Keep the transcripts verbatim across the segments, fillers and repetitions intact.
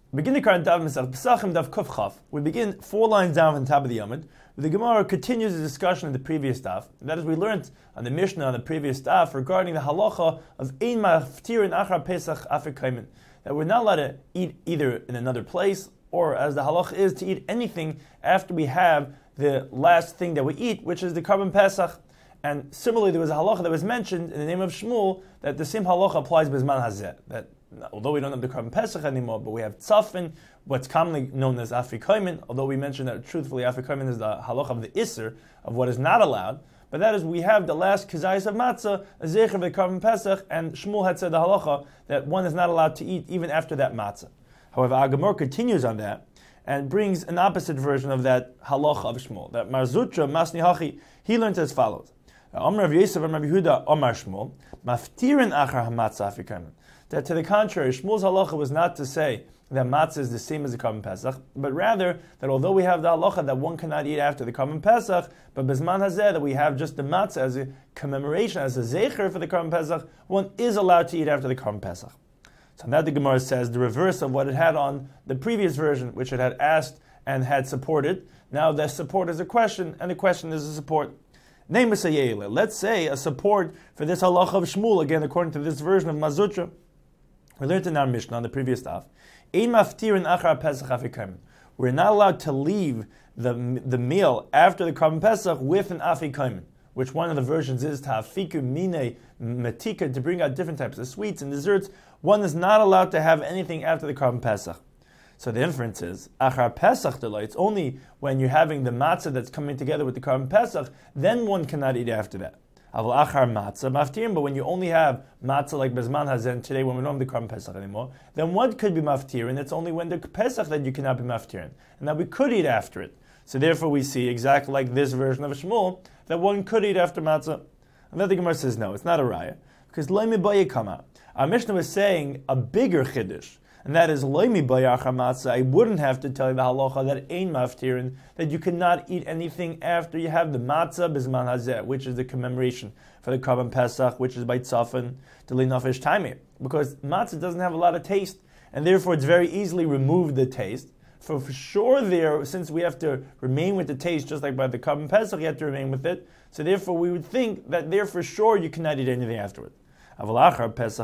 Begin the current Daf Masech Pesachim Daf Kuf Chaf. We begin four lines down from the top of the Yamud. The Gemara continues the discussion of the previous Daf. That is, we learned on the Mishnah on the previous Daf regarding the halacha of Ein Maftirin Achar Pesach Afik Kaimen, that we're not allowed to eat either in another place or, as the halacha is, to eat anything after we have the last thing that we eat, which is the Karban Pesach. And similarly, there was a halacha that was mentioned in the name of Shmuel that the same halacha applies Bizman Hazeh, that although we don't have the Karban Pesach anymore, but we have Tzafin, what's commonly known as Afikoimen, although we mentioned that truthfully Afikoimen is the halacha of the Isser, of what is not allowed, but that is, we have the last Kazayis of Matzah, a Zecher of the Karban Pesach, and Shmuel had said the halacha that one is not allowed to eat even after that Matzah. However, Agamor continues on that, and brings an opposite version of that halacha of Shmuel, that Mar Zutra, Masni Hachi, he learned as follows. Amar Rav Yosef, Amar Rav Yehuda, Amar Shmuel, Maftirin Achar HaMatzah Afikoimen. That to the contrary, Shmuel's halacha was not to say that matzah is the same as the Karban Pesach, but rather that although we have the halacha that one cannot eat after the Karban Pesach, but Bizman Hazeh, that we have just the matzah as a commemoration, as a zecher for the Karban Pesach, one is allowed to eat after the Karban Pesach. So now the Gemara says the reverse of what it had on the previous version, which it had asked and had supported. Now the support is a question, and the question is a support. Name is a yele. Let's say a support for this halacha of Shmuel, again according to this version of Mazutra. We learned in our Mishnah on the previous daf. Ein maftirin achar Pesach afikoimen. We're not allowed to leave the the meal after the Karban Pesach with an afikoimen, which one of the versions is to hafiku mine matika, to bring out different types of sweets and desserts. One is not allowed to have anything after the Karban Pesach. So the inference is achar Pesach delay. It's only when you're having the matzah that's coming together with the Karban Pesach, then one cannot eat after that. Aval achar matzah maftirin, but when you only have matzah like Bezman Hazen today, when we don't have the Karban Pesach anymore, then what could be maftirin? It's only when the Pesach that you cannot be maftirin, and that we could eat after it. So therefore, we see exactly like this version of Shmuel that one could eat after matzah. And then the Gemara says no, it's not a raya, because lo mibayeh kama. Our Mishnah was saying a bigger chiddush. And that is, loimi bayachar matzah, I wouldn't have to tell you the halacha that ein maftirin, that you cannot eat anything after you have the matzah bizman hazeh, which is the commemoration for the Karban Pesach, which is by tzafin, delay nafesh taimeh. Because matzah doesn't have a lot of taste, and therefore it's very easily removed the taste. For, for sure there, since we have to remain with the taste, just like by the Karban Pesach, you have to remain with it. So therefore we would think that there for sure you cannot eat anything afterwards. But after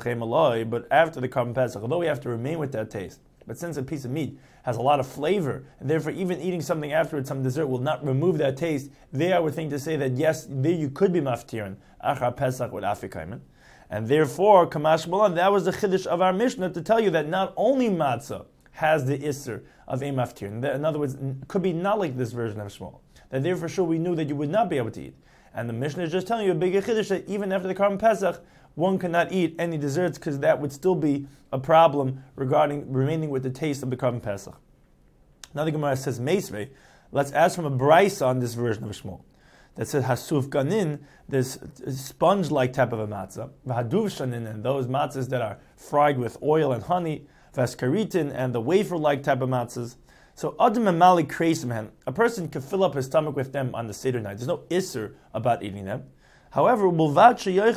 the Karban Pesach, although we have to remain with that taste, but since a piece of meat has a lot of flavor, and therefore even eating something afterwards, some dessert, will not remove that taste, there I would think to say that yes, there you could be maftirin, achar Pesach with afikoimen. And therefore, Kamash Malan, that was the chiddush of our Mishnah to tell you that not only matzah has the isser of a maftirin, that in other words, it could be not like this version of Shmuel, that there for sure we knew that you would not be able to eat. And the Mishnah is just telling you a bigger chiddush that even after the Karban Pesach, one cannot eat any desserts because that would still be a problem regarding remaining with the taste of the Karban Pesach. Now the Gemara says, Meisvei, let's ask from a brisa on this version of Shmuel that says, Hasuf ganin, this sponge-like type of a matzah, v'haduv shanin, and those matzahs that are fried with oil and honey, v'askaritin, and the wafer-like type of matzahs. So adam and malik kreisim, a person can fill up his stomach with them on the Seder night. There's no isser about eating them. However, as long as you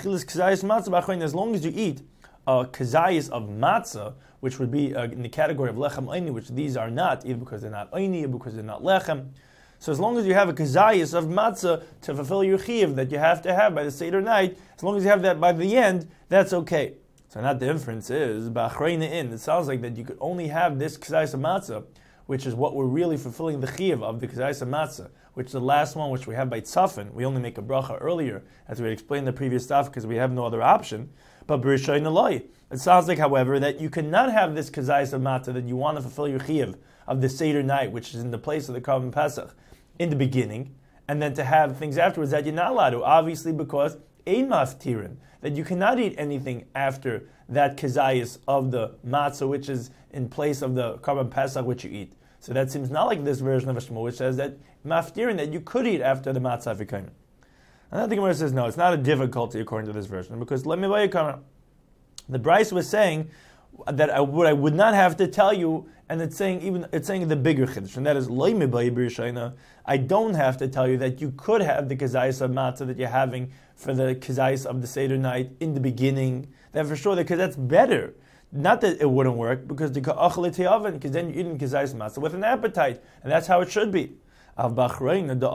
eat a kazayis of matzah, which would be uh, in the category of lechem oini, which these are not, either because they're not oini or because they're not lechem. So as long as you have a kazayis of matzah to fulfill your chiyuv that you have to have by the Seder night, as long as you have that by the end, that's okay. So not the inference is, ba'achreina, it sounds like that you could only have this kazayis of matzah, which is what we're really fulfilling the chiyuv of the kazayis of matzah, which is the last one which we have by tzafin. We only make a bracha earlier, as we had explained in the previous stuff, because we have no other option. But b'rishayin aloi, it sounds like, however, that you cannot have this kazayis of matzah, that you want to fulfill your chiyuv of the Seder night, which is in the place of the Karban Pesach, in the beginning, and then to have things afterwards that you're not allowed to, obviously because ein maftirin, that you cannot eat anything after that kazayis of the matzah, which is in place of the Karban Pesach, which you eat. So that seems not like this version of a Shmuel, which says that maftirin, that you could eat after the matzah afikoimen. And then the Gemara says, no, it's not a difficulty according to this version, because let me buy you comment. The Bryce was saying that I would, I would not have to tell you, and it's saying even it's saying the bigger chiddush, and that is lo mibayeh b'rishayna. I don't have to tell you that you could have the kazayis of matzah that you're having for the kazayis of the Seder night in the beginning. That for sure, because that's better Not that it wouldn't work, because the ka'achli te'aven, because then you're eating kizayis matzah with an appetite, and that's how it should be. But if you're going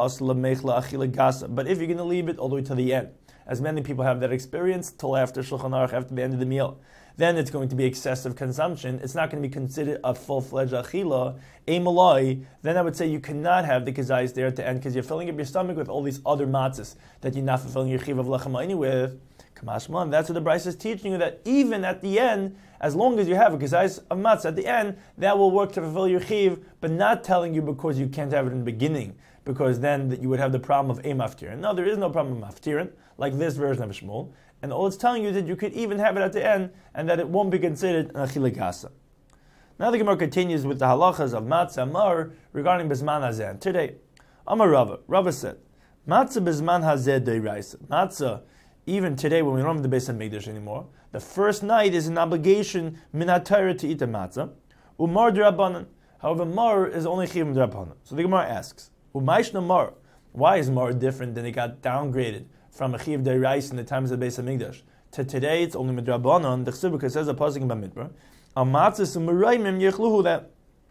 to leave it all the way to the end, as many people have that experience, till after Shulchan Aruch, after the end of the meal, then it's going to be excessive consumption. It's not going to be considered a full-fledged achila, a malai. Then I would say you cannot have the kazayis there at the end, because you're filling up your stomach with all these other matzahs that you're not fulfilling your chiv of lechem ayni with. Kamashman, that's what the Bryce is teaching you, that even at the end, as long as you have a kazayis of matzah at the end, that will work to fulfill your chiv, but not telling you because you can't have it in the beginning, because then you would have the problem of a maftirin. No, there is no problem of maftirin, like this version of Shmuel. And all it's telling you is that you could even have it at the end, and that it won't be considered an achila gasa. Now the Gemara continues with the halachas of matzah mar regarding bisman hazeh. Today, Amar Rava, Rava said, matzah bisman hazeh deiraisa. Matzah, even today when we don't have the Beis Hamikdash anymore, the first night is an obligation minat Torah to eat the matzah. Umar d'Rabbanan. However, mar is only chiyuv d'Rabbanan. So the Gemara asks, umayshna mar. Why is mar different than it got downgraded from a chiyuv d'Oraisa in the times of the Beis Hamikdash to today? It's only midrabanan. The Chesubah says a pasuk in Bamidbar, a matzah su'meraymim yechluhu, that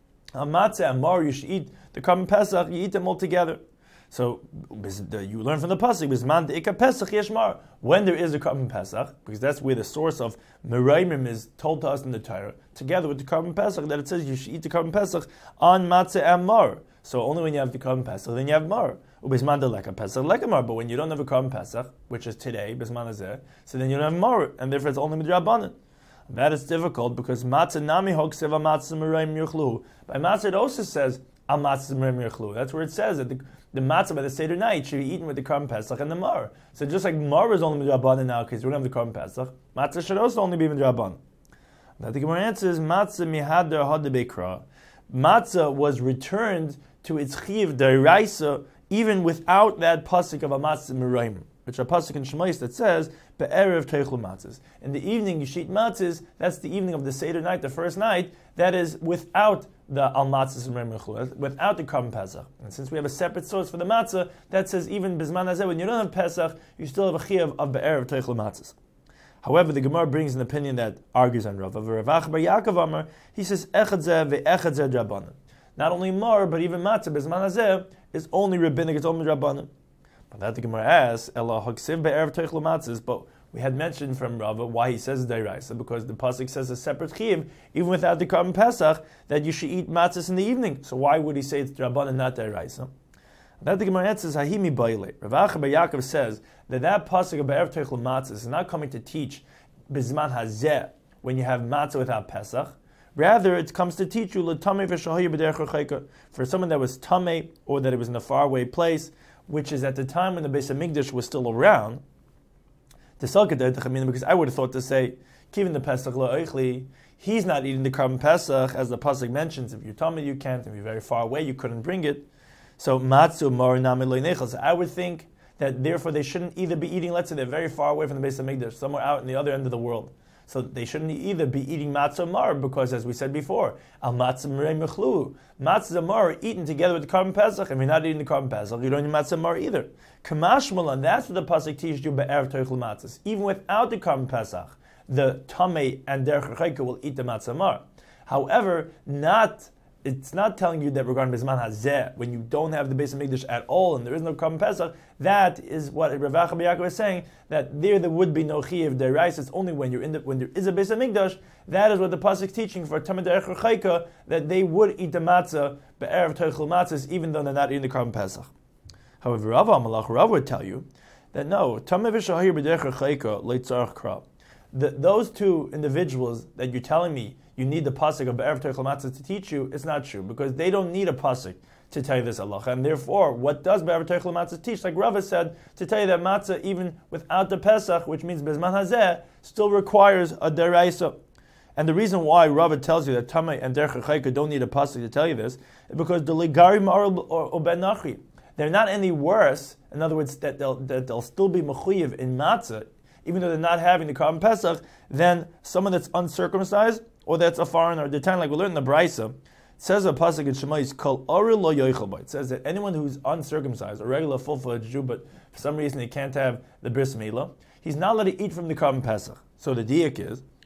a matzah and mar you should eat the carbon pesach, you eat them all together. So you learn from the pasuk, bisman de'ika pesach yeshmar, when there is a carbon pesach, because that's where the source of meraymim is told to us in the Torah, together with the carbon pesach, that it says you should eat the carbon pesach on matzah and mar. So only when you have the carbon pesach, then you have mar. Ubisman de'leka pesach lekamar, but when you don't have a carbon pesach, which is today, bisman hazeh, so then you don't have mar, and therefore it's only midrabanan. That is difficult because matzah nami hokseva matzah meraym yuchlu. By matzah it also says al matzah meraym yuchlu. That's where it says that the, the matzah by the Seder night should be eaten with the carbon pesach and the mar. So just like mar is only midrabanan now because you don't have the carbon pesach, matzah should also only be midrabanan. Now the Gemara answers matzah mihadar hadebekra. Matzah was returned to its chiv d'oraisa even without that pasuk of a matzah meraym, which are pasuk in Shemais that says be'erev teichlu matzahs. In the evening you should eat matzahs. That's the evening of the Seder night, the first night. That is without the al matzahs and without the carbon pesach. And since we have a separate source for the matzah that says even bisman hazeh, when you don't have pesach, you still have a chiyuv of be'erev teichlu matzahs. However, the Gemara brings an opinion that argues on Rav. Rav Acha bar Yaakov Amar, he says echad zeh ve'echad zeh drabanan. Not only mar, but even matzah bisman hazeh is only rabbinic, it's only rabbanim. But that the Gemara asks, Ela haksiv be'erev teichlu matzahs, but we had mentioned from Rava why he says deraisa, because the pasuk says a separate chiyuv, even without the carbon pesach, that you should eat matzahs in the evening. So why would he say it's rabbanim, not deraisa? That the Gemara answers, Hahimi baile. Rav Acha bar Yaakov says that that pasuk of be'erev teichlu matzahs is not coming to teach bisman hazeh when you have matzah without pesach. Rather, it comes to teach you l'tamei v'shahayu b'derech ha'chayka, for someone that was tamei or that it was in a faraway place, which is at the time when the Beis Hamikdash was still around. Because I would have thought to say, kivin the pesach la'oichli, he's not eating the carbon pesach, as the pasuk mentions. If you're tamei, you can't. If you're very far away, you couldn't bring it. So matzu mar nami lo'nechel. So I would think that therefore they shouldn't either be eating. Let's say they're very far away from the Beis Hamikdash, somewhere out in the other end of the world. So they shouldn't either be eating matzah mar, because as we said before, al matzah merei mechlu, matzah mar are eaten together with the carbon pesach, and if you're not eating the carbon pesach, you don't eat matzah mar either. Kamash malan, that's what the pasuk teaches you be'erev teichlu matzahs. Even without the carbon pesach, the tamei and derech chayka will eat the matzah mar. However, not it's not telling you that regarding bisman hazeh, when you don't have the Beis Hamikdash at all and there is no carbon pesach, that is what Rav Acha bar Yaakov is saying, that there there would be no chiyuv deraisa. It's only when you're in the, when there is a Beis Hamikdash, that is what the pasuk is teaching for tamei derech chayka, that they would eat the matzah be'erev teichlu matzahs even though they're not eating the carbon pesach. However, Rav Amalach Rav would tell you that no, tamei v'shahayu b'derech chayka leitzarach kra. Those two individuals that you're telling me you need the pasuk of be'erev teichlu matzahs to teach you, it's not true, because they don't need a pasuk to tell you this halacha, and therefore, what does be'erev teichlu matzahs teach? Like Rava said, to tell you that matzah, even without the pesach, which means bisman hazeh, still requires a deraisa. And the reason why Rava tells you that tamei and derech chayka don't need a pasuk to tell you this is because the ligari maral or ben nachri, they're not any worse. In other words, that they'll that they'll still be mechuyev in matzah, even though they're not having the carbon pesach, than someone that's uncircumcised or that's a foreigner. The time, like we learned in the Brisa, it says a pasuk in Shemais, kol ori lo yoichel ba. It says that anyone who's uncircumcised, a regular full-fledged Jew, but for some reason he can't have the bris milah, he's not allowed to eat from the carbon pesach. So the diak is,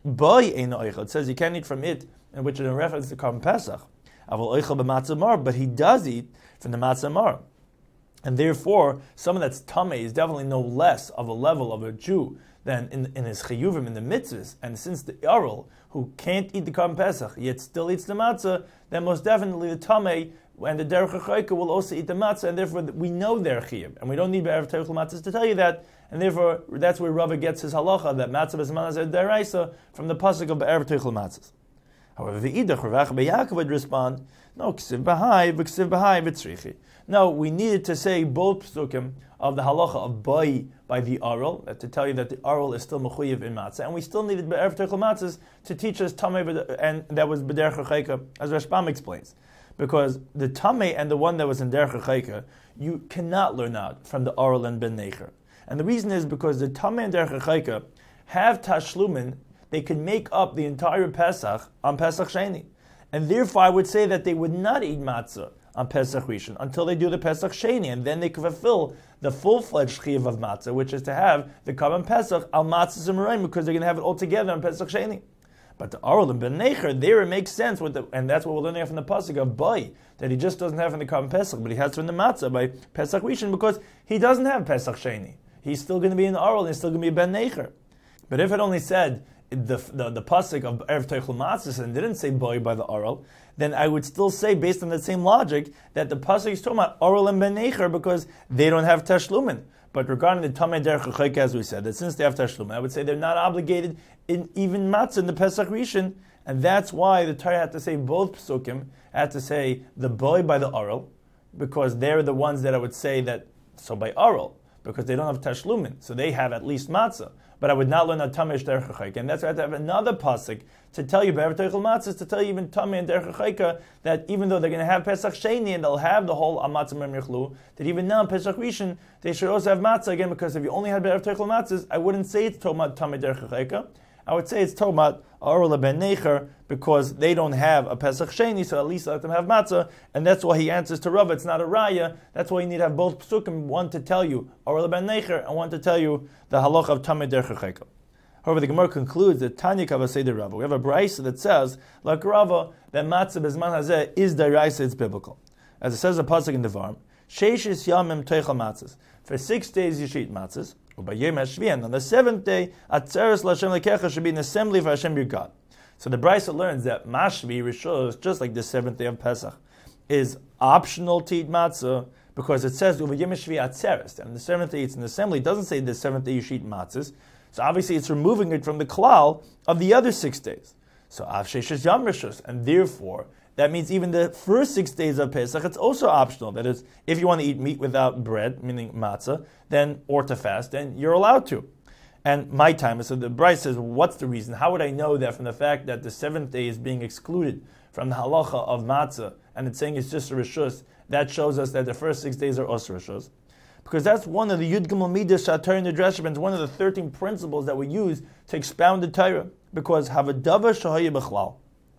boy eino oichel. It says you can't eat from it, in which is a reference to Korban Pesach. Avol oichel b'matzah mar, but he does eat from the matzah mar. And therefore, someone that's tamei is definitely no less of a level of a Jew than in, in his chiyuvim, in the mitzvahs. And since the Arul, who can't eat the Korban Pesach, yet still eats the matzah, then most definitely the tamei and the derech hachoika will also eat the matzah, and therefore we know their chiyuv. And we don't need be'erev teichel matzahs to tell you that, and therefore that's where Rava gets his halacha, that matzah b'zman hazeh deraisa, from the pasuk of be'erev teichel matzahs. However, the Idach Rav Yaakov would respond, no, ksiv b'hai, v'ksiv b'hai v'tzrichi. No, we needed to say both psukim of the halacha of bai by the aral, to tell you that the aral is still mechuyev in matzah, and we still needed be'erev teichel matzahs to teach us tamei, and that was b'derech hachoika, as Rashbam explains. Because the tamei and the one that was in derech hachoika, you cannot learn out from the aral and ben necher. And the reason is because the tamei and derech hachoika have tashlumin. They can make up the entire Pesach on Pesach Sheni. And therefore I would say that they would not eat matzah on Pesach Rishon until they do the Pesach Sheni, and then they can fulfill the full-fledged chiyuv of matzah, which is to have the Korban Pesach al matzah zimraim, because they're going to have it all together on Pesach Sheni. But the Aral and Ben Necher, there it makes sense, with the, and that's what we're learning from the Pasuk of Bai, that he just doesn't have from the Korban Pesach, but he has from the matzah by Pesach Rishon, because he doesn't have Pesach Sheni. He's still going to be in the Aral, and he's still going to be a Ben Necher. But if it only said the the, the pasuk of Erev Teichel Matzahs and didn't say boy by the Aral, then I would still say, based on that same logic, that the pasuk is talking about Aral and Ben Necher because they don't have Tashlumin. But regarding the Tamei Derech Hachoika, as we said, that since they have Tashlumin, I would say they're not obligated in even Matzah in the Pesach Rishon, and that's why the Torah had to say both psukim, had to say the boy by the Aral, because they're the ones that I would say that, so by Aral, because they don't have Tashlumin, so they have at least Matzah. But I would not learn a Tamei Derech Hachoika. And that's why I have to have another pasuk to tell you, Be'erev Teichel Matzahs, to tell you even Tamei and Derech Hachoika, that even though they're going to have Pesach Sheni and they'll have the whole Amatzah Mem Yichlu, that even now in Pesach Rishon, they should also have Matzah again, because if you only had Be'erev Teichel Matzahs, I wouldn't say it's Tomat Tamei Derech Hachoika. I would say it's Tomat Aral Ben Necher, because they don't have a Pesach Sheni, so at least let them have Matzah, and that's why he answers to Rav, it's not a Raya, that's why you need to have both Psukim, one to tell you Aral Ben Necher, and one to tell you the Halach of Tamei Derech Hachoika. However, the Gemara concludes that Tanya Kavasei Rava. We have a brayso that says, like Rava, that Matzah Bezman Hazeh is Deraisa, it's biblical. As it says in the pasuk in Devarim, Sheishis Yamim Teichel Matzahs. For six days you should eat matzahs. Ubayom Hashvian. On the seventh day, Atzeres LaHashem Lekecha should be an assembly for Hashem your God. So the brayso learns that Mashvi Rishos, just like the seventh day of Pesach, is optional to eat matzah, because it says Ubayom Hashvi Atzeres. And the seventh day it's an assembly. It doesn't say the seventh day you should eat matzahs. So obviously it's removing it from the klal of the other six days. So Av Sheishis Yam Rishos, and therefore that means even the first six days of Pesach, it's also optional. That is, if you want to eat meat without bread, meaning matzah, then or to fast, then you're allowed to. And my time, so the Bryce says, what's the reason? How would I know that from the fact that the seventh day is being excluded from the halacha of matzah, and it's saying it's just a rishus? That shows us that the first six days are also rishus. Because that's one of the Yud Gimel Midas Shatar in the Dreshabin, one of the thirteen principles that we use to expound the Torah. Because Havadava Shahaya B'chlal.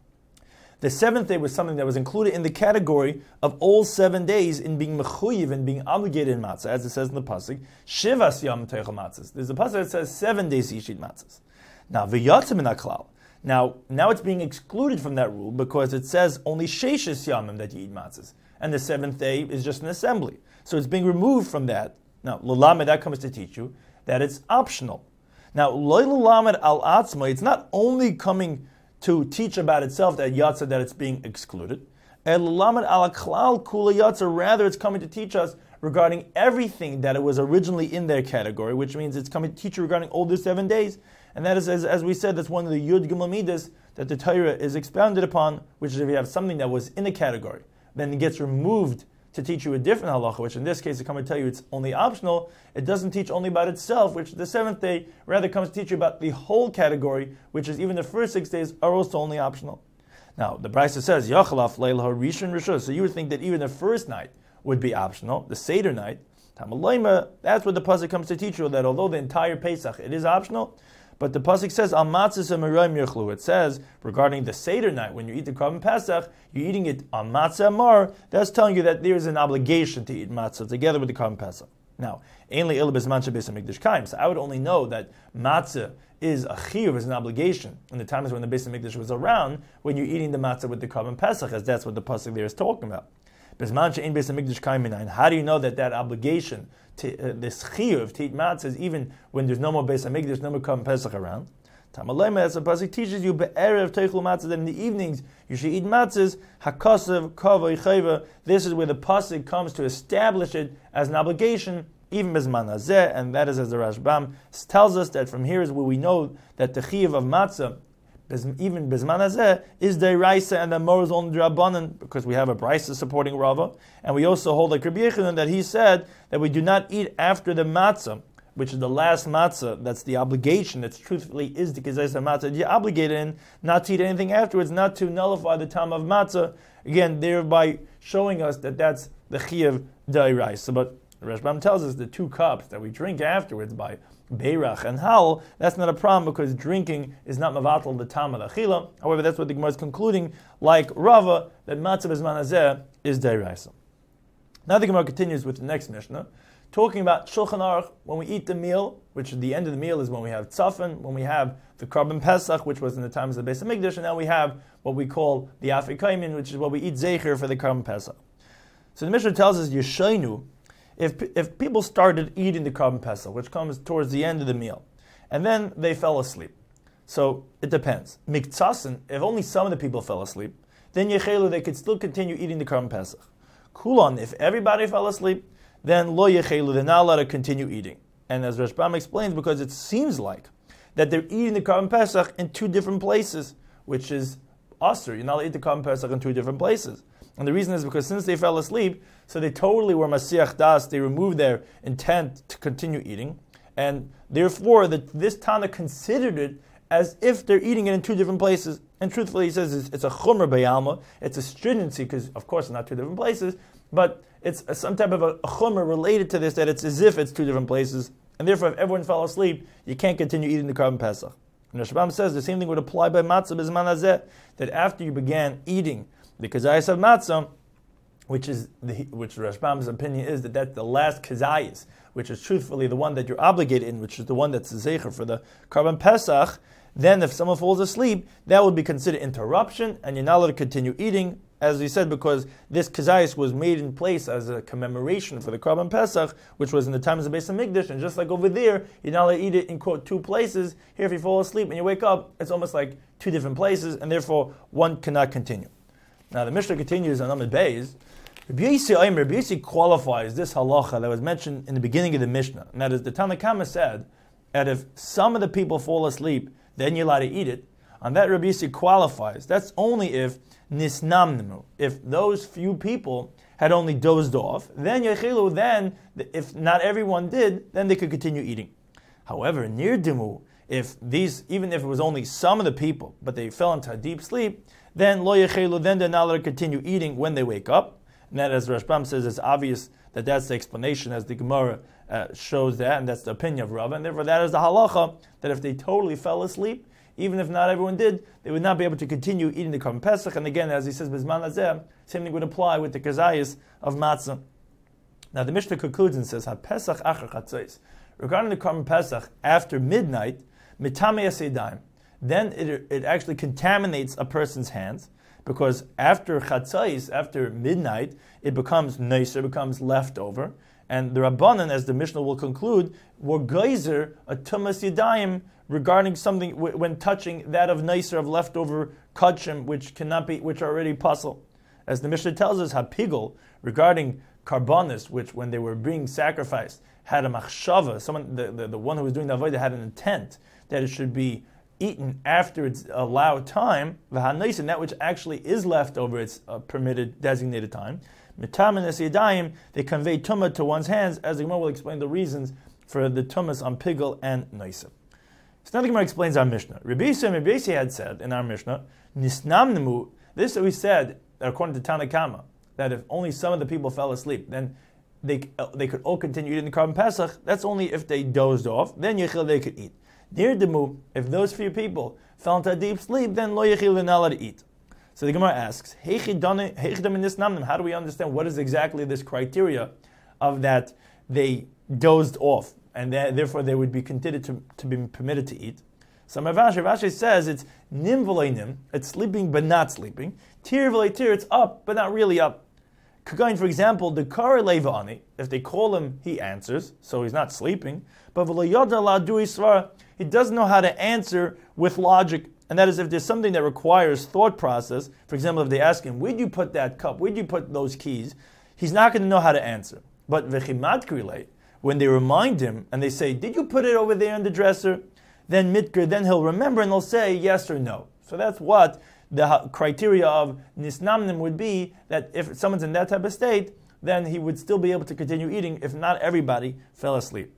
The seventh day was something that was included in the category of all seven days in being mechuyev and being obligated in matzah, as it says in the pasuk. Shivas Yom Teichel Matzahs. There's a pasuk that says seven days you should eat matzahs. Now v'yatzim in klal. Now, now it's being excluded from that rule because it says only sheishis yamim that you eat matzahs, and the seventh day is just an assembly. So it's being removed from that. Now, l'lamed, that comes to teach you that it's optional. Now, loy l'lamed al atzma, it's not only coming to teach about itself that yatsa, that it's being excluded. El l'lamed al klal kula yatsa, rather it's coming to teach us regarding everything that it was originally in their category, which means it's coming to teach you regarding all the seven days. And that is, as, as we said, that's one of the Yud Gimel Midas that the Torah is expounded upon, which is if you have something that was in a category, then it gets removed to teach you a different halacha, which in this case, it comes to tell you it's only optional. It doesn't teach only about itself, which the seventh day rather comes to teach you about the whole category, which is even the first six days are also only optional. Now, the Brisa says, Yachalaf leil harishon rishus. So you would think that even the first night would be optional, the Seder night. Tamalayma, that's what the pasuk comes to teach you, that although the entire Pesach, it is optional, but the pasuk says, Al matzahs amarayim yirchlu. It says, regarding the Seder night, when you eat the Korban Pesach, you're eating it on matzah amar. That's telling you that there is an obligation to eat matzah together with the Korban Pesach. Now, ainly il bezman shebeis hamikdash kaim. So I would only know that matzah is a chiyuv, is an obligation in the times when the Beis Hamikdash was around, when you're eating the matzah with the Korban Pesach, as that's what the pasuk there is talking about. Bezman she'ein Beis Hamikdash kaim minayin. How do you know that that obligation, to, uh, this chiyuv to eat matzah, is even when there's no more Beis Hamikdash, no more Korban Pesach around? Tamalema, as the pasuk teaches you, be'erev teichlu matzah, that in the evenings you should eat matzahs, hakasav, kava, chayva. This is where the pasuk comes to establish it as an obligation, even bezman hazeh, and that is as the Rashbam tells us that from here is where we know that the chiyuv of matzah, even bezman hazeh, is deraisa, and the mor is only drabanan, because we have a brisa supporting Rava, and we also hold like Rabbi Yechanan that he said that we do not eat after the matzah, which is the last matzah. That's the obligation. That's truthfully is the kizayis matzah. You're obligated in not to eat anything afterwards, not to nullify the time of matzah. Again, thereby showing us that that's the chiyuv deraisa. But Rashbam tells us the two cups that we drink afterwards by beirach and hal, that's not a problem because drinking is not mavatal the tam of the achila. However, that's what the Gemara is concluding, like Rava, that matzah bezman hazeh is deraisa. Now the Gemara continues with the next Mishnah, talking about Shulchan Aruch, when we eat the meal, which at the end of the meal is when we have tzafin, when we have the Korban Pesach, which was in the times of the Beis Hamikdash, and now we have what we call the Afikoimin, which is what we eat zecher for the Korban Pesach. So the Mishnah tells us, Yeshaynu, if if people started eating the Korban Pesach, which comes towards the end of the meal, and then they fell asleep. So it depends. Miktsasin, if only some of the people fell asleep, then Yechelu, they could still continue eating the Korban Pesach. Kulon, if everybody fell asleep, then lo yechelu, they're not allowed to continue eating. And as Rashbam explains, because it seems like that they're eating the Korban Pesach in two different places, which is usher. You're not allowed to eat the Korban Pesach in two different places. And the reason is because since they fell asleep, so they totally were Masiach Das, they removed their intent to continue eating, and therefore the, this Tana considered it as if they're eating it in two different places. And truthfully, he says it's, it's a chumrah bayalma, it's a stringency, because of course it's not two different places, but it's a, some type of a, a chumrah related to this, that it's as if it's two different places, and therefore if everyone fell asleep, you can't continue eating the Korban Pesach. And Rashbam says the same thing would apply by matzah bezman hazeh, that after you began eating the kazayis of matzah, which is the, which Rashbam's opinion is that that's the last kazayis, which is truthfully the one that you're obligated in, which is the one that's the zecher for the Korban Pesach, then if someone falls asleep, that would be considered interruption, and you're not allowed to continue eating, as we said, because this kazayis was made in place as a commemoration for the Korban Pesach, which was in the times of Beis Hamikdash, and just like over there, you're not allowed to eat it in, quote, two places. Here, if you fall asleep and you wake up, it's almost like two different places, and therefore one cannot continue. Now the Mishnah continues on Amud Beis. Rabbi Yossi qualifies this halacha that was mentioned in the beginning of the Mishnah, and that is the Tanna Kama said that if some of the people fall asleep, then you're allowed to eat it. On that, Rabbi Yossi qualifies. That's only if nisnamnemu, if those few people had only dozed off, then yechilu, then if not everyone did, then they could continue eating. However, nirdimu, if these, even if it was only some of the people, but they fell into a deep sleep, then lo yechilu, then they're not allowed to continue eating when they wake up. And that, as Rashbam says, it's obvious that that's the explanation, as the Gemara uh, shows that, and that's the opinion of Rava, and therefore that is the halacha, that if they totally fell asleep, even if not everyone did, they would not be able to continue eating the Korban Pesach. And again, as he says, Bizman Hazeh, same thing would apply with the kazayis of matzah. Now the Mishnah concludes and says, HaPesach Achar Chatzos, regarding the Korban Pesach after midnight, Mitame Yasedaim, then it, it actually contaminates a person's hands, because after Chatzos, after midnight, it becomes neiser, becomes leftover. And the Rabbanan, as the Mishnah will conclude, were geyser a tumas yadayim regarding something w- when touching that of neiser, of leftover kachim, which cannot be, which are already puzzle. As the Mishnah tells us, hapigol, regarding karbonis, which when they were being sacrificed, had a machshava, someone, the, the, the one who was doing the avodah had an intent that it should be eaten after its allowed time, v'hanais, and that which actually is left over its uh, permitted, designated time, mitam and yadayim, they convey tumah to one's hands, as the Gemara will explain the reasons for the tumas on pigel and noisim. So now the Gemara explains our Mishnah. Rabbi Yossi had said in our Mishnah, nisnamnemu, this we said, according to Tanna Kama, that if only some of the people fell asleep, then they uh, they could all continue eating the Korban Pesach. That's only if they dozed off, then yechil they could eat. Near Demu, if those few people fell into a deep sleep, then lo yechil they're not allowed to eat. So the Gemara asks, how do we understand what is exactly this criteria of that they dozed off, and that, therefore they would be considered to, to be permitted to eat. So Rav Ashi, Rav Ashi says it's nim v'lei nim, it's sleeping but not sleeping. Tir v'lei tir, it's up but not really up. Kagain, for example, the kar leva ani, if they call him, he answers, so he's not sleeping. But v'lo yada la dui svara, he doesn't know how to answer with logic. And that is if there's something that requires thought process. For example, if they ask him, where'd you put that cup? Where'd you put those keys? He's not going to know how to answer. But v'chimad krilei, when they remind him and they say, did you put it over there in the dresser? Then mitker, then he'll remember and he'll say yes or no. So that's what the criteria of nisnamnim would be, that if someone's in that type of state, then he would still be able to continue eating if not everybody fell asleep.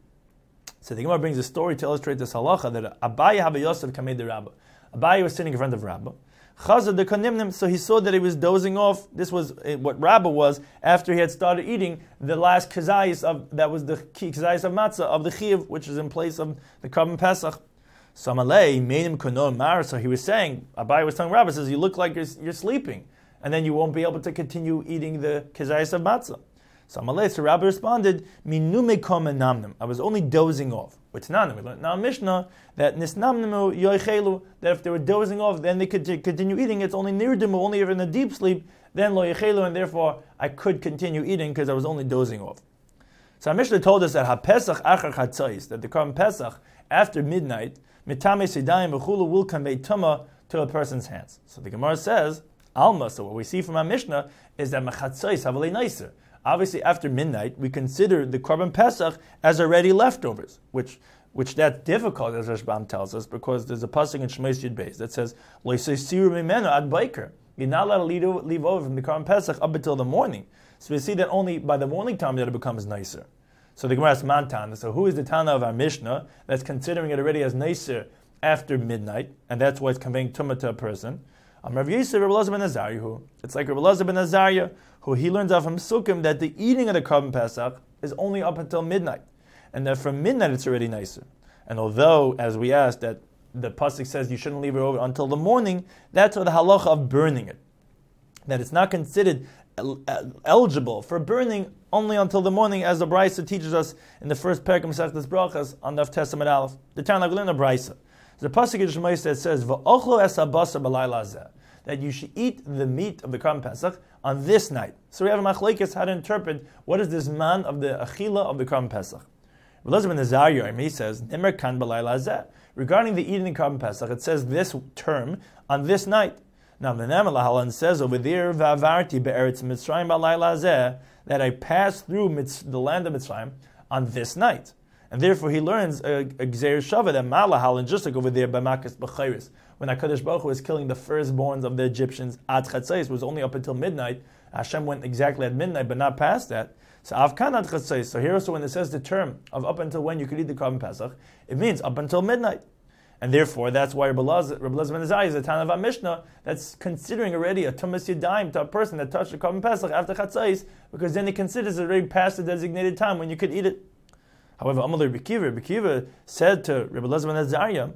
So the Gemara brings a story to illustrate this halacha that Abaye Haba Yosef Kamei de Rabba. Abaye was sitting in front of Rabba. Chazad the Konimnim, so he saw that he was dozing off. This was what Rabba was after he had started eating the last kazayis of, that was the kazayis of matzah of the chiv, which is in place of the Korban Pesach. So Amalei made him kono mar. So he was saying, Abaye was telling Rabba, says, you look like you're, you're sleeping, and then you won't be able to continue eating the kazayis of matzah. So Amalei, so Rabba responded, Minu mekom namnim. I was only dozing off. Which nanim, we learned now Mishnah that nisnamnimu yoichelu, that if they were dozing off, then they could continue eating. It's only nirdimu, only if in a deep sleep, then lo yoichelu, and therefore I could continue eating because I was only dozing off. So our Mishnah told us that ha-pesach achar chatzais, that the Korban Pesach after midnight, mitame sidayim v'chulu, will convey tumah to a person's hands. So the Gemara says, alma, so what we see from our Mishnah is that mechatzais havalei nicer. Obviously, after midnight, we consider the Korban Pesach as already leftovers, which which that's difficult, as Rashbam tells us, because there's a pasuk in Shmos Yud Beis that says, "Lo yisiru mimenu ad baiker." You're not allowed to leave, leave over from the Korban Pesach up until the morning. So we see that only by the morning time that it becomes nicer. So the Gemara asks Mantan. So who is the Tana of our Mishnah that's considering it already as nicer after midnight, and that's why it's conveying tumah to a person? Um, Rav Yisrael, Rav Elazar ben Azariah, it's like Rav Elazar ben Azariah, who he learns out from Sukkim that the eating of the Korban Pesach is only up until midnight, and that from midnight it's already nicer. And although, as we asked, that the pasuk says you shouldn't leave it over until the morning, that's what the halacha of burning it, that it's not considered el- eligible for burning only until the morning, as the Brisa teaches us in the first parak of Masechtas Brachas on the Testament Aleph. The Tana of the Brisa. The pasuk in Shemais that says v'ochlo es habasar b'layla hazeh, that you should eat the meat of the Korban Pesach on this night. So we have a machlekes how to interpret what is this man of the achila of the Korban Pesach. Elazar ben Azariah, he says nimer kan b'layla hazeh, regarding the eating the Korban Pesach, it says this term on this night. Now the Nehemiah Lahalan says over there v'avarti be'eretz Mitzrayim b'layla hazeh, that I passed through Mitz, the land of Mitzrayim on this night. And therefore he learns a, a Gzeir Shava, that Malahal, and just like over there by Makas B'chayris, when HaKadosh Baruch Hu was killing the firstborns of the Egyptians, Ad Chatzais was only up until midnight. Hashem went exactly at midnight, but not past that. So Avkan Ad Chatzais. So here also when it says the term of up until when you could eat the Korban Pesach, it means up until midnight. And therefore that's why Rabbi Elazar ben Azariah is a Tana of Mishnah that's considering already a Tumas Yadayim to a person that touched the Korban Pesach after Chatzais, because then he considers it already past the designated time when you could eat it. However, Amalei Bekiva, Bekiva said to Rabbi Elazar ben Azariah,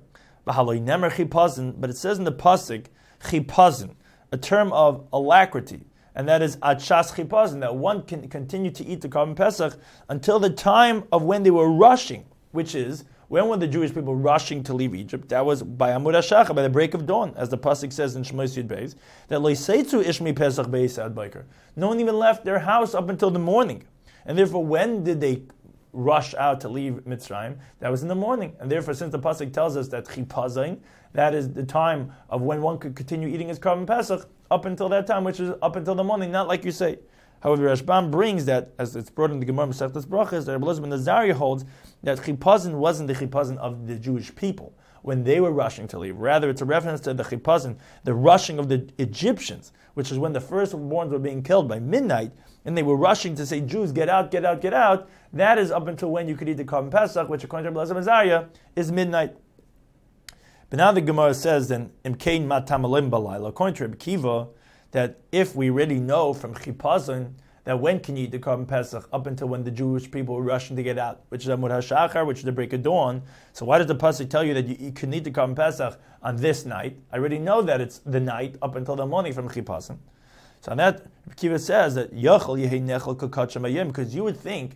but it says in the pasuk chipazin, a term of alacrity, and that is atshas chipazin, that one can continue to eat the Korban Pesach until the time of when they were rushing, which is when were the Jewish people rushing to leave Egypt? That was by Amud HaShacha, by the break of dawn, as the pasuk says in Shmos Yud Beis, that loiseitzu ishmi Pesach beis ad baiker. No one even left their house up until the morning, and therefore when did they rush out to leave Mitzrayim? That was in the morning. And therefore, since the pasuk tells us that chipazayin, that is the time of when one could continue eating his Korban Pesach up until that time, which is up until the morning, not like you say. However, Rashbam brings that, as it's brought in the Gemara Masechtas Brachas, that Rabbi Elazar ben Azariah holds that chipazin wasn't the chipazin of the Jewish people when they were rushing to leave. Rather, it's a reference to the chipazin, the rushing of the Egyptians, which is when the firstborns were being killed by midnight, and they were rushing to say, Jews, get out, get out, get out. That is up until when you could eat the Korban Pesach, which according to Rabbi Elazar ben Azariah is midnight. But now the Gemara says, then, Imkein matamalim balayla, according to Rabbi Kiva, that if we already know from chipazon that when can you eat the Korban Pesach up until when the Jewish people were rushing to get out, which is Amud HaShachar, which is the break of dawn. So why does the pasuk tell you that you, you can eat the Korban Pesach on this night? I already know that it's the night up until the morning from chipazon. So on that, Kiva says that Yachal Yehi Nechel Kakach Mayim, because you would think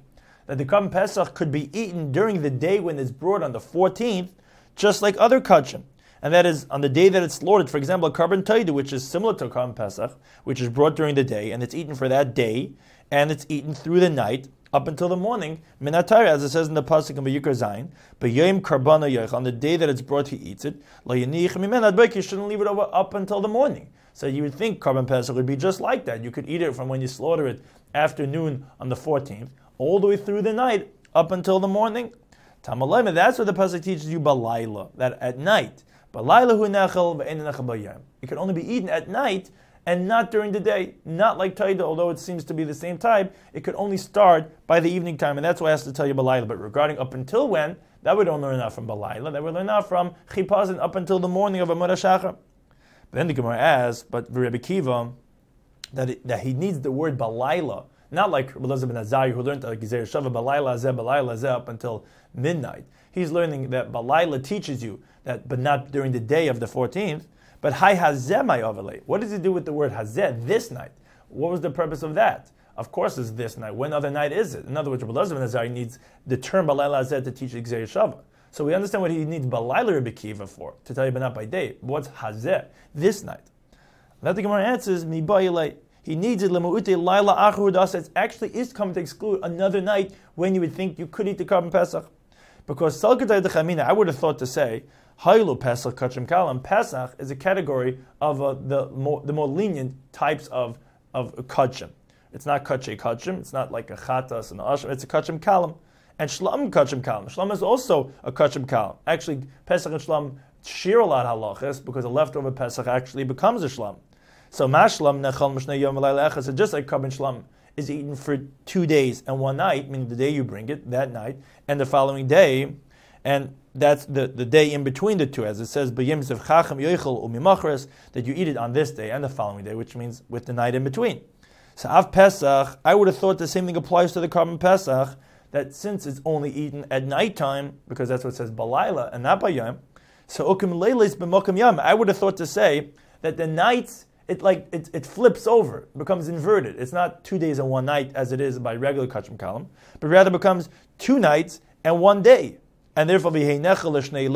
that the Korban Pesach could be eaten during the day when it's brought on the fourteenth, just like other kachim. And that is on the day that it's slaughtered. For example, a Korban Toida, which is similar to a Korban Pesach, which is brought during the day, and it's eaten for that day, and it's eaten through the night, up until the morning, minatayra, as it says in the pasuk in Vayikra Zayin, b'yom karbana yoich, on the day that it's brought, he eats it. Lo yanich mimena adbeik, you shouldn't leave it over up until the morning. So you would think Korban Pesach would be just like that. You could eat it from when you slaughter it afternoon on the fourteenth, all the way through the night, up until the morning. Tamalayma, that's what the pasuk teaches you, balayla, that at night. Balayla hu nechel ve'en nechel b'yom. It can only be eaten at night, and not during the day, not like Taida, although it seems to be the same type, it could only start by the evening time, and that's why I has to tell you Balayla. But regarding up until when, that we don't learn out from Balayla, that we learn out from Chipazin up until the morning of Amud HaShachar. But then the Gemara asks, but Rebbe Kiva, that, it, that he needs the word Balayla, not like Rebbe Elazar ben Azariah, who learned like Gezer Shava, Balayla Azeh, Balayla Azeh, up until midnight. He's learning that Balayla teaches you that, but not during the day of the fourteenth. But hay hazeh my overlay. What does he do with the word hazeh, this night? What was the purpose of that? Of course it's this night. When other night is it? In other words, Rebbe Elazar ben Azariah needs the term balayla hazeh to teach Gzei Shava. So we understand what he needs balayla Rebbe Kiva for, to tell you but not by day. What's hazeh, this night? That the Gemara answers, mi ba'ilay. He needs it, lemu'ute laila achur das. It actually is coming to exclude another night when you would think you could eat the Korban Pesach. Because Salkatay de Chamina, I would have thought to say, Hailu Pesach Kachim Kalam. Pesach is a category of uh, the more the more lenient types of of kachim. It's not kachay kachim. It's not like a chatas and a asham. It's a kachim kalam, and shlam kachim kalam. Shlam is also a kachim kalam. Actually, Pesach and shlam share a lot halachas because a leftover Pesach actually becomes a shlam. So mashlam nechal mishnei yom v'layla. So just like korban shlam is eaten for two days and one night, meaning the day you bring it, that night, and the following day, and that's the, the day in between the two, as it says, that you eat it on this day and the following day, which means with the night in between. So Av Pesach, I would have thought the same thing applies to the Korban Pesach, that since it's only eaten at nighttime, because that's what it says balayla and not bayam, so ukim leilis b'mokim yam, I would have thought to say that the nights, it like it, it flips over, it becomes inverted. It's not two days and one night as it is by regular kachim kalam, but rather becomes two nights and one day. And therefore, I would have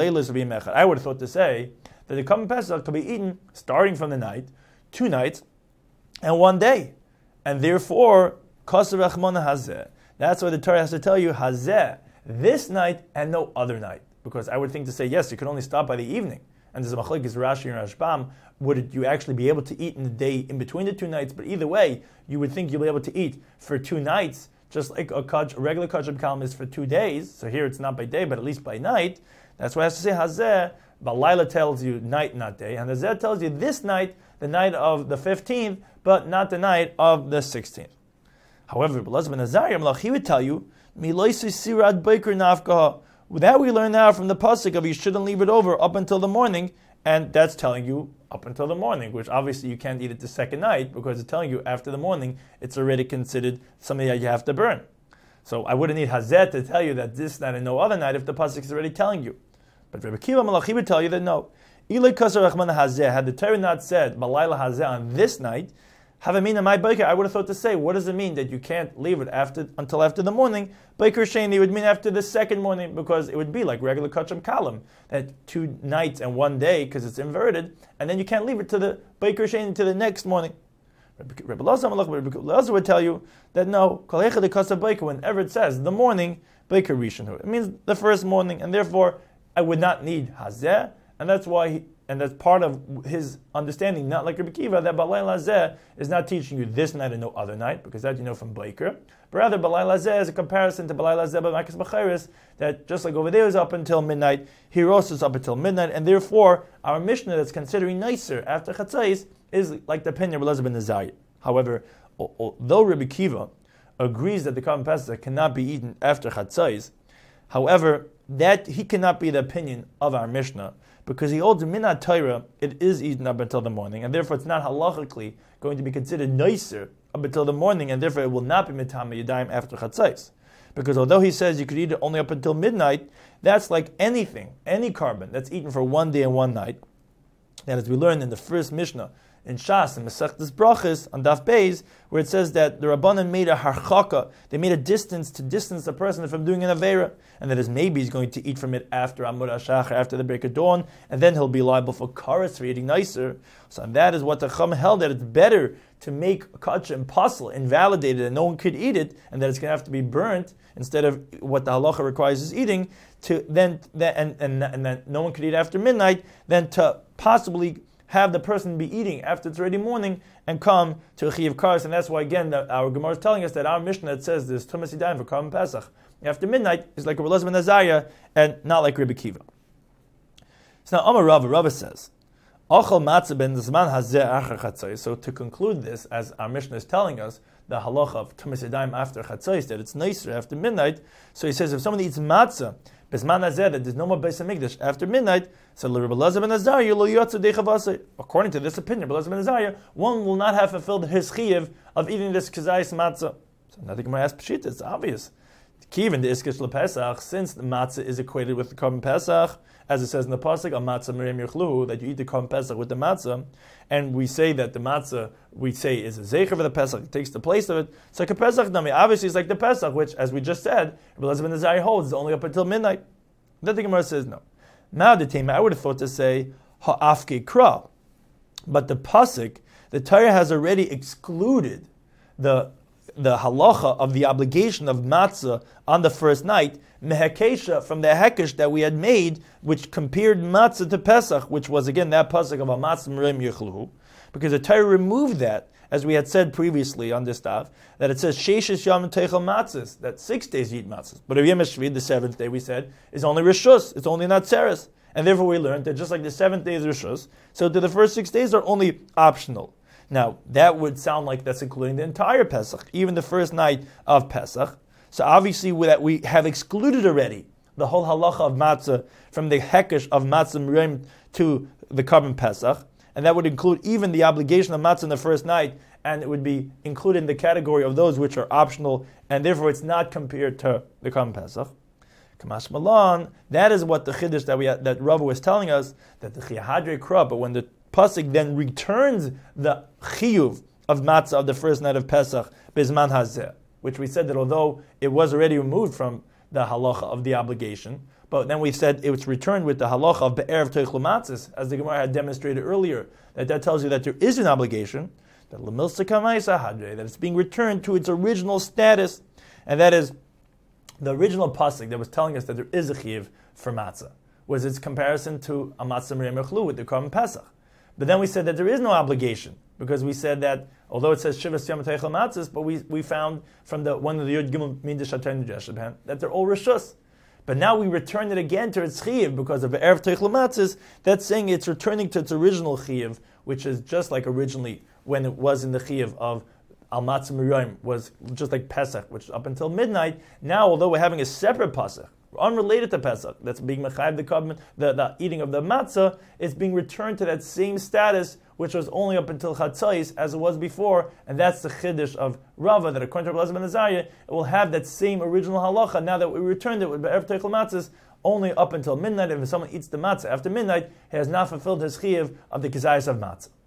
thought to say that the Korban Pesach could be eaten starting from the night, two nights, and one day. And therefore, Kasser Rachmana Hazeh. That's why the Torah has to tell you, Hazeh, this night and no other night. Because I would think to say, yes, you can only stop by the evening. And there's a machlekes Rashi and Rashbam, would you actually be able to eat in the day in between the two nights? But either way, you would think you'll be able to eat for two nights, just like a, kach, a regular kachim kalam is for two days. So here it's not by day, but at least by night. That's why it has to say hazeh. Balayla tells you night, not day. And hazeh tells you this night, the night of the fifteenth, but not the night of the sixteenth. However, Elazar ben Azariah, he would tell you, miloisi sirad baker nafkaha. That we learn now from the pasuk of you shouldn't leave it over up until the morning. And that's telling you up until the morning, which obviously you can't eat it the second night because it's telling you after the morning it's already considered something that you have to burn. So I wouldn't need hazeh to tell you that this night and no other night if the pasuk is already telling you. But Rebbe Kiva Malachi would tell you that no. Ilay kasar rachman hazeh, had the Torah not said balayla hazeh on this night, have a mean my baker, I would have thought to say, what does it mean that you can't leave it after until after the morning? Baker Shani would mean after the second morning, because it would be like regular kacham kalam, that two nights and one day, because it's inverted, and then you can't leave it to the Baker Shani to the next morning. Rebbe Elazar would tell you that no, whenever it says the morning, Baker Rishon, it means the first morning, and therefore I would not need hazeh, and that's why he, and that's part of his understanding, not like Rebbe Kiva, that Balayla Hazeh is not teaching you this night and no other night, because that you know from Baker. But rather, Balayla Hazeh is a comparison to Balayla Hazeh by Makis B'chayris, that just like over there is up until midnight, here also is up until midnight, and therefore, our Mishnah that's considering nicer after Chatzais is like the opinion of Elazar ben Azariah. However, although Rebbe Kiva agrees that the Korban Pesach cannot be eaten after Chatzais, however, that he cannot be the opinion of our Mishnah, because he holds minat Torah, it is eaten up until the morning, and therefore it's not halachically going to be considered nicer up until the morning, and therefore it will not be mitama yadayim after chatzais. Because although he says you could eat it only up until midnight, that's like anything, any korban that's eaten for one day and one night. And as we learned in the first Mishnah in Shas and Masechtas Brachos on Daf Beis, where it says that the Rabbanan made a harchaka, they made a distance to distance the person from doing an Aveira, and that is maybe he's going to eat from it after Amud HaShachar, after the break of dawn, and then he'll be liable for karas for eating nicer. So that is what the Chum held, that it's better to make a kachah impossible, invalidated, and no one could eat it, and that it's going to have to be burnt instead of what the halacha requires is eating, to then, then and, and, and then no one could eat after midnight, then to possibly have the person be eating after it's already morning and come to a Chiyuv Karas. And that's why, again, the, our Gemara is telling us that our Mishnah that says there's Tumas Yadayim for Karban Pesach after midnight is like Rabbi Elazar ben Azariah and not like Rabbi Kiva. So now Amar Rava, Rava says, Achal matzah ben zman hazeh achar chatzos. So to conclude this, as our Mishnah is telling us, the halacha of Tumas Yadayim after chatzos, that it's nicer after midnight. So he says if someone eats matzah bezman hazeh, that there's no more Beis Hamikdash after midnight, so Rabbi Elazar ben Azariah lo yotze dei chavasei. According to this opinion, Rabbi Elazar ben Azariah, one will not have fulfilled his chiyuv of eating this kazayis matzah. So now the Gemara asks Pshita, it's obvious. Kiven the iskish lePesach, since the matzah is equated with the Karban Pesach, as it says in the pasuk, "Al matzah miriam yechluhu," that you eat the Karban Pesach with the matzah, and we say that the matzah we say is a zecher for the Pesach, it takes the place of it. So like a Pesach nami, obviously it's like the Pesach, which, as we just said, Rabbi Elazar ben Azariah holds is only up until midnight. Then the Gemara says no. Now the tema, I would have thought to say ha'afke kra, but the pasuk, the Torah has already excluded the the halacha of the obligation of matzah on the first night, mehekesha, from the hekesh that we had made, which compared matzah to Pesach, which was again that pasuk of a matzah miriam yechluhu, because the Torah removed that, as we had said previously on this daf, that it says sheishes yom teichel matzahs, that six days you eat matzahs. But of Yom HaShvi, the seventh day, we said, is only rishus, it's only not tzeres. And therefore we learned that just like the seventh day is rishus, so the first six days are only optional. Now, that would sound like that's including the entire Pesach, even the first night of Pesach. So obviously we, that we have excluded already the whole halacha of matzah from the hekesh of matzah miriam to the Karban Pesach, and that would include even the obligation of matzah in the first night, and it would be included in the category of those which are optional, and therefore it's not compared to the Karban Pesach. Kamash Malan, that is what the chiddush that we that Rava was telling us, that the chiyahadre kra, but when the pasuk then returns the chiyuv of matzah of the first night of Pesach bizman hazeh, which we said that although it was already removed from the halacha of the obligation, but then we said it was returned with the halacha of be'erev teichlu matzahs, as the Gemara had demonstrated earlier, that that tells you that there is an obligation, that lemilsa kamaisa hadre, that it's being returned to its original status, and that is the original pasuk that was telling us that there is a chiyuv for matzah, was its comparison to a matzah miriam yechlu with the Karban Pesach. But then we said that there is no obligation, because we said that although it says Shivas Yom Teichel Matzahs, but we, we found from the one of the Yud Gimel Midah Shatayim Jeshabhan that they're all Rishus. But now we return it again to its Chiyiv because of Erev Teichel Matzahs. That's saying it's returning to its original Chiyiv, which is just like originally when it was in the Chiyiv of Al Matzah Miriam, was just like Pesach, which up until midnight. Now, although we're having a separate Pesach, unrelated to Pesach, that's being mechayiv the carbon, the, the eating of the matzah, is being returned to that same status which was only up until chatzais as it was before, and that's the chiddush of Rava, that according to Rabbi Elazar ben Azariah, it will have that same original halacha now that we returned it with be'erev teichel matzahs only up until midnight. If someone eats the matzah after midnight, he has not fulfilled his chiyuv of the kazayis of matzah.